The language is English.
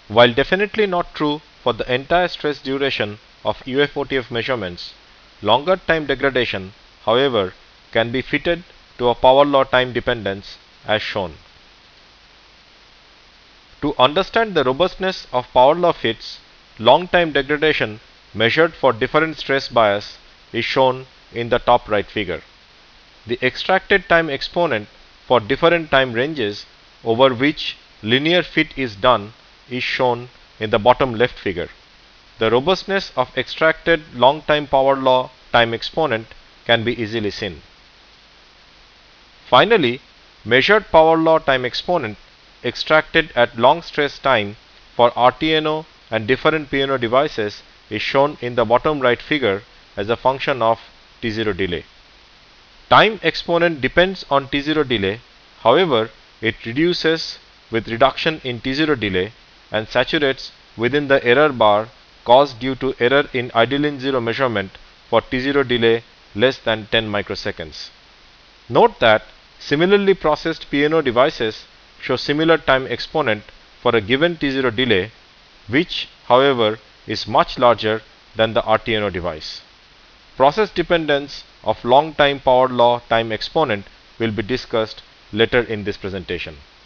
While definitely not true for the entire stress duration of UFOTF measurements, longer time degradation, however, can be fitted to a power law time dependence as shown. To understand the robustness of power law fits, long time degradation measured for different stress bias is shown in the top right figure. The extracted time exponent for different time ranges over which linear fit is done is shown in the bottom left figure. The robustness of extracted long time power law time exponent can be easily seen. Finally, measured power law time exponent extracted at long stress time for RTNO and different PNO devices is shown in the bottom right figure as a function of T0 delay. Time exponent depends on T0 delay, however, it reduces with reduction in T0 delay and saturates within the error bar caused due to error in Idelin 0 measurement for T0 delay less than 10 microseconds. Note that similarly processed PNO devices show similar time exponent for a given T0 delay, which, however, is much larger than the RTNO device. Process dependence of long time power law time exponent will be discussed later in this presentation.